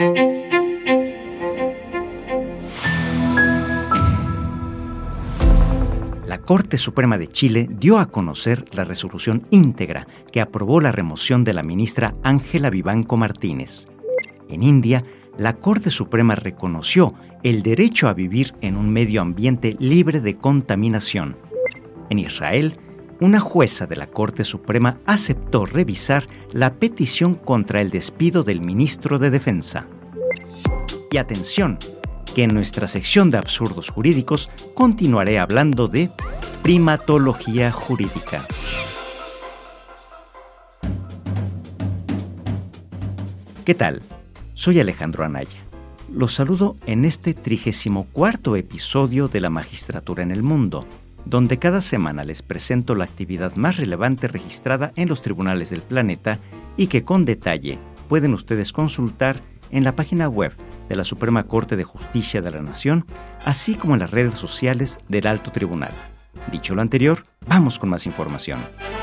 La Corte Suprema de Chile dio a conocer la resolución íntegra que aprobó la remoción de la ministra Ángela Vivanco Martínez. En India, la Corte Suprema reconoció el derecho a vivir en un medio ambiente libre de contaminación. En Israel, una jueza de la Corte Suprema aceptó revisar la petición contra el despido del ministro de Defensa. Y atención, que en nuestra sección de absurdos jurídicos continuaré hablando de primatología jurídica. ¿Qué tal? Soy Alejandro Anaya. Los saludo en este 34º episodio de La Magistratura en el Mundo, donde cada semana les presento la actividad más relevante registrada en los tribunales del planeta y que con detalle pueden ustedes consultar en la página web de la Suprema Corte de Justicia de la Nación, así como en las redes sociales del Alto Tribunal. Dicho lo anterior, vamos con más información.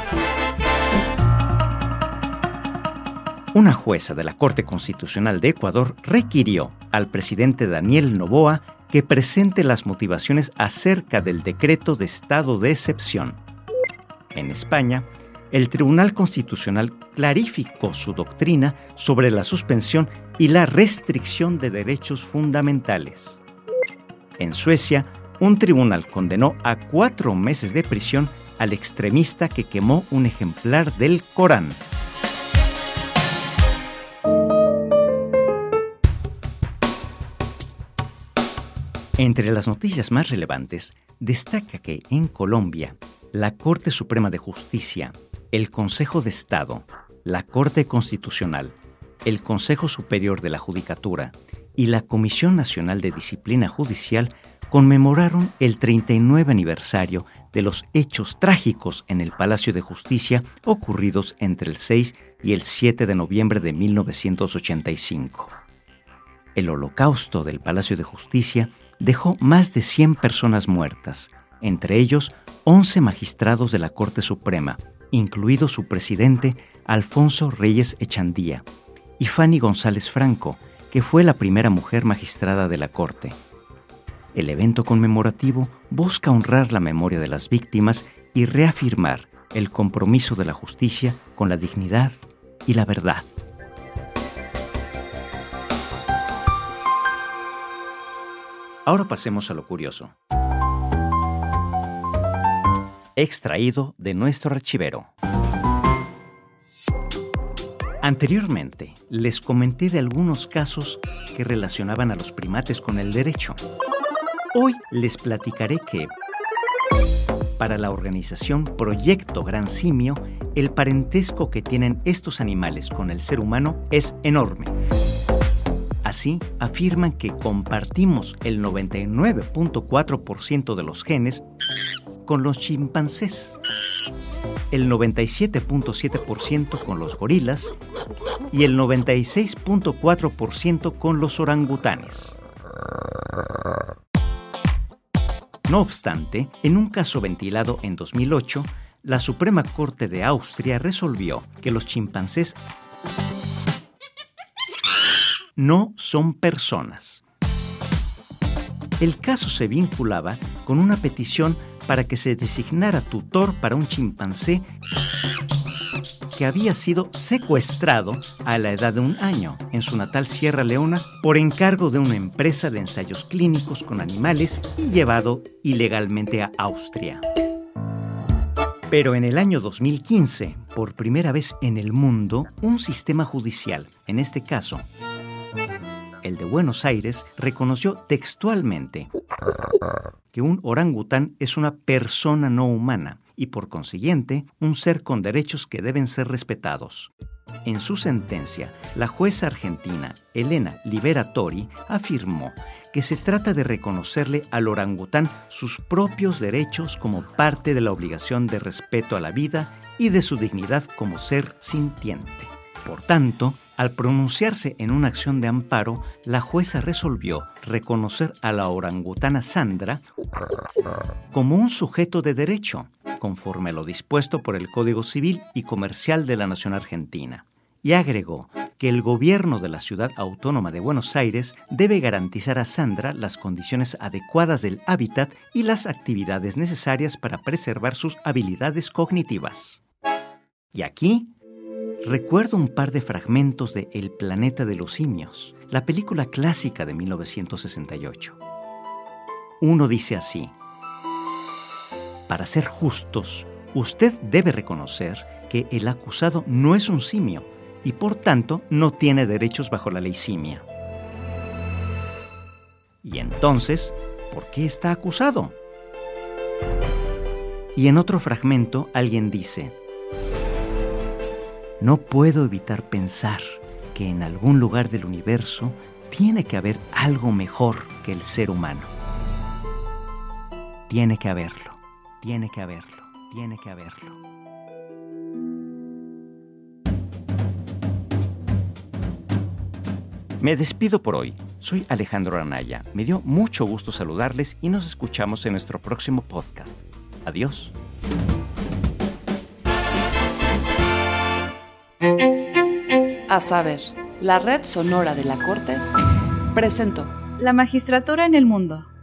Una jueza de la Corte Constitucional de Ecuador requirió al presidente Daniel Noboa que presente las motivaciones acerca del decreto de estado de excepción. En España, el Tribunal Constitucional clarificó su doctrina sobre la suspensión y la restricción de derechos fundamentales. En Suecia, un tribunal condenó a 4 meses de prisión al extremista que quemó un ejemplar del Corán. Entre las noticias más relevantes, destaca que en Colombia, la Corte Suprema de Justicia, el Consejo de Estado, la Corte Constitucional, el Consejo Superior de la Judicatura y la Comisión Nacional de Disciplina Judicial conmemoraron el 39 aniversario de los hechos trágicos en el Palacio de Justicia ocurridos entre el 6 y el 7 de noviembre de 1985. El holocausto del Palacio de Justicia dejó más de 100 personas muertas, entre ellos 11 magistrados de la Corte Suprema, incluido su presidente Alfonso Reyes Echandía, y Fanny González Franco, que fue la primera mujer magistrada de la Corte. El evento conmemorativo busca honrar la memoria de las víctimas y reafirmar el compromiso de la justicia con la dignidad y la verdad. Ahora pasemos a lo curioso. Extraído de nuestro archivero. Anteriormente, les comenté de algunos casos que relacionaban a los primates con el derecho. Hoy les platicaré que, para la organización Proyecto Gran Simio, el parentesco que tienen estos animales con el ser humano es enorme. Así, afirman que compartimos el 99.4% de los genes con los chimpancés, el 97.7% con los gorilas y el 96.4% con los orangutanes. No obstante, en un caso ventilado en 2008, la Suprema Corte de Austria resolvió que los chimpancés no son personas. El caso se vinculaba con una petición para que se designara tutor para un chimpancé que había sido secuestrado a la edad de 1 año en su natal Sierra Leona por encargo de una empresa de ensayos clínicos con animales y llevado ilegalmente a Austria. Pero en el año 2015, por primera vez en el mundo, un sistema judicial, en este caso el de Buenos Aires, reconoció textualmente que un orangután es una persona no humana y, por consiguiente, un ser con derechos que deben ser respetados. En su sentencia, la jueza argentina Elena Liberatori afirmó que se trata de reconocerle al orangután sus propios derechos como parte de la obligación de respeto a la vida y de su dignidad como ser sintiente. Por tanto, al pronunciarse en una acción de amparo, la jueza resolvió reconocer a la orangutana Sandra como un sujeto de derecho, conforme a lo dispuesto por el Código Civil y Comercial de la Nación Argentina, y agregó que el gobierno de la Ciudad Autónoma de Buenos Aires debe garantizar a Sandra las condiciones adecuadas del hábitat y las actividades necesarias para preservar sus habilidades cognitivas. Y aquí recuerdo un par de fragmentos de El planeta de los simios, la película clásica de 1968. Uno dice así: para ser justos, usted debe reconocer que el acusado no es un simio y por tanto no tiene derechos bajo la ley simia. Y entonces, ¿por qué está acusado? Y en otro fragmento alguien dice: no puedo evitar pensar que en algún lugar del universo tiene que haber algo mejor que el ser humano. Tiene que haberlo, tiene que haberlo, tiene que haberlo. Me despido por hoy. Soy Alejandro Anaya. Me dio mucho gusto saludarles y nos escuchamos en nuestro próximo podcast. Adiós. A saber, la Red Sonora de la Corte presentó La Magistratura en el Mundo.